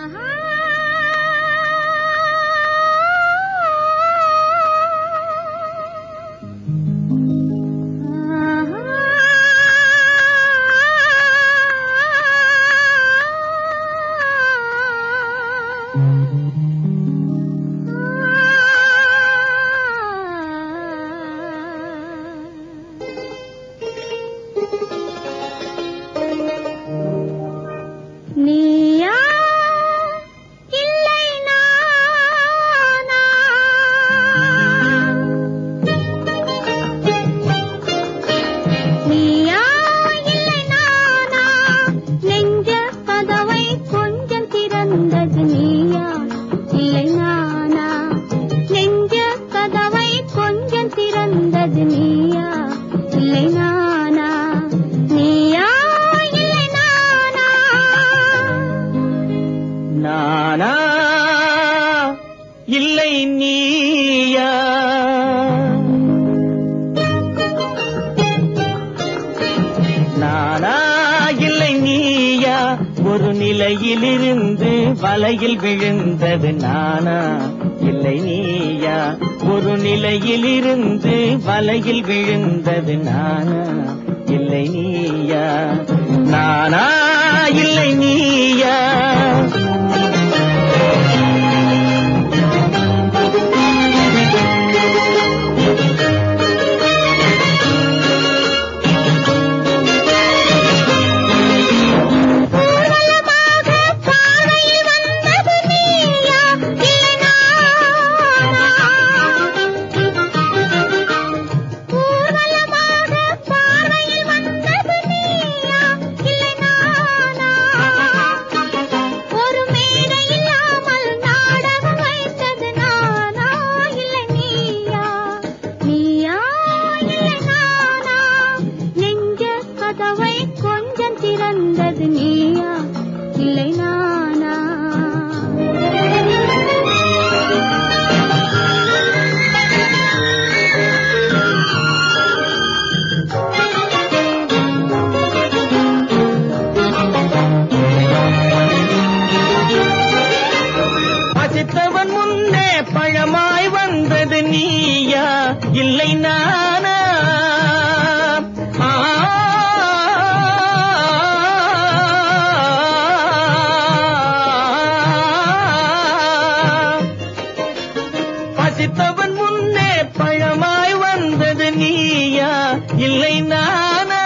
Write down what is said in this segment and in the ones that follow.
ஒரு நிலையிலிருந்து வலையில் விழுந்தது நானா இல்லை நீயா? ஒரு நிலையிலிருந்து வலையில் விழுந்தது நானா இல்லை நீயா? நானா இல்லை நீயா? பசித்தவன் முன்னே பழமாய் வந்தது நீயா இல்லை நானா? பசித்தவன் முன்னே பழமாய் வந்தது நீயா இல்லை நானா?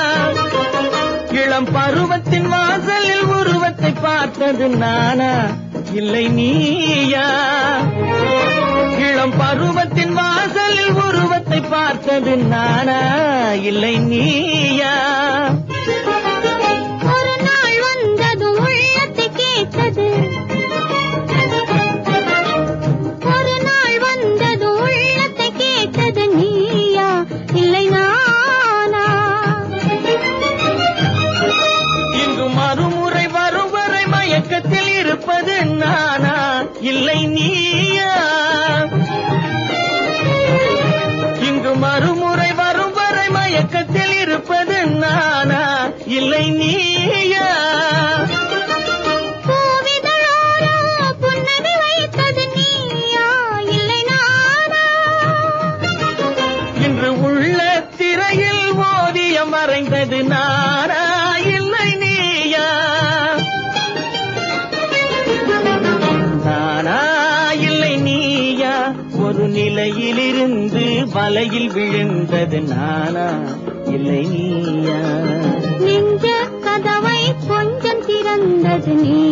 இளம் பருவத்தின் வாசலில் உருவத்தை பார்த்தது நானா இல்லை நீயா? இளம் பருவத்தின் வாசலில் உருவத்தை பார்த்தது நானா இல்லை நீயா? ஒரு நாள் வந்தது உள்ளத்தை கேட்டது, ஒரு நாள் வந்தது உள்ளத்தை கேட்டது நீயா இல்லை நானா? இங்கு மறுமுறை வரும் வரை மயக்கத்தில் இருப்பது நானா இல்லை நீயா? இங்கு மறுமுறை வரும் வரை மயக்கத்தில் இருப்பது நானா இல்லை நீயா? பூவிதழோரோ புன்னகை வைத்தது நீயா இல்லை நானா? இன்று உள்ள திரையில் ஓவியம் மறைந்தது நானா இல்லை நீயா? நானா இல்லை நீயா? ஒரு நிலையிலிருந்து வலையில் விழுந்தது நானா இல்லை நீயா? நெஞ்ச கதவை கொஞ்சம் திறந்தது நீ